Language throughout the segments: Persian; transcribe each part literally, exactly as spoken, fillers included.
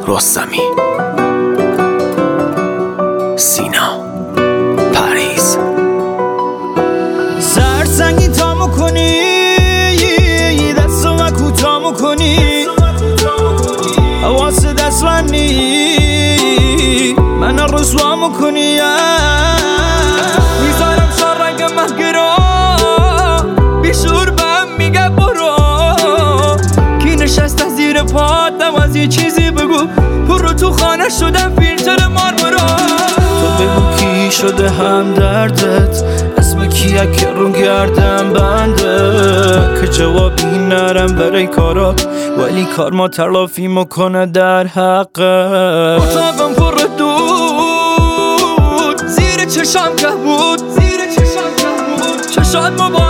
رستمی، سینا، پریز. سرسنگی تامو کنی، دستو و کوتامو کنی، حواس دست منی من رسوامو کنی. میذارم شارنگ مهگرا بیشور بهم میگه برو، کی نشسته زیر پات نواز یه چیزی بگو، پر رو تو خانه شدم فیلتر مارمرا. تو بگو کی شده هم دردت، اسم کیه که رو گردم بنده، که جوابی نرم برای کارات ولی کار ما تلافی مکنه در حقه. اتاقم پر دود زیر چشم که بود، زیر چشم که بود، چشات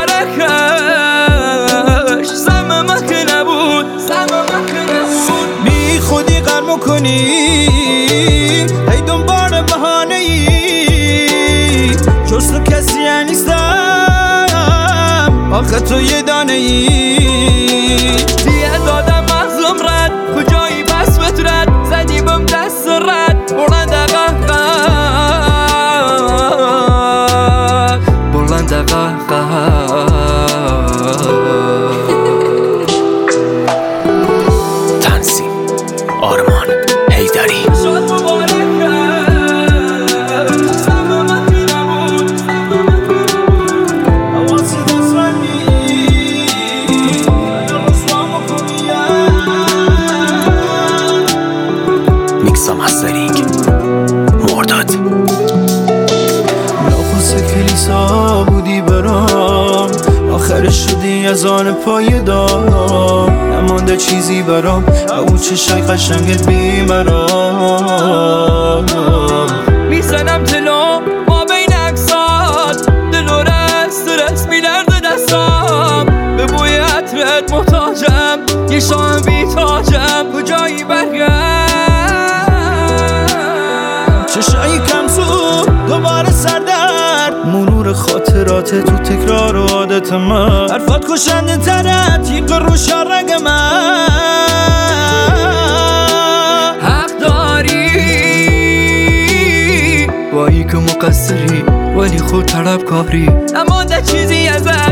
مبارکش سم مکه نبود، سم مکه نبود. بی خودی قرمو کنی ای دنبال بهانه ای، جز تو کسی نیستم آخه تو یه دانه ای. دیگه دادم مغزم رد، کجایی بس بترد، زدی بم دست رد، بلند قهقه بلند قهقه. تنظیم آرمان حیدری. میکس و مسترینگ مرداد. ناخوص کلیسا بودی برام، آخرش شدی از آن پای دام، نمانده چیزی برام او چشای قشنگت بی مرام. میزنم تلو ما بین اکسات، دل و رسترس میلرده دستام، به بوی عطرت محتاجم، یه شام بی تاجم، کجایی برگرد. چشایی کم زود دوباره سردرد، مرور خاطرات تو تکرار و عادت من، حرفات کشنده تره تیغ رو شارنگ من. حق داری بایی که مقصری ولی خود طلب کاری، نمانده چیزی ازت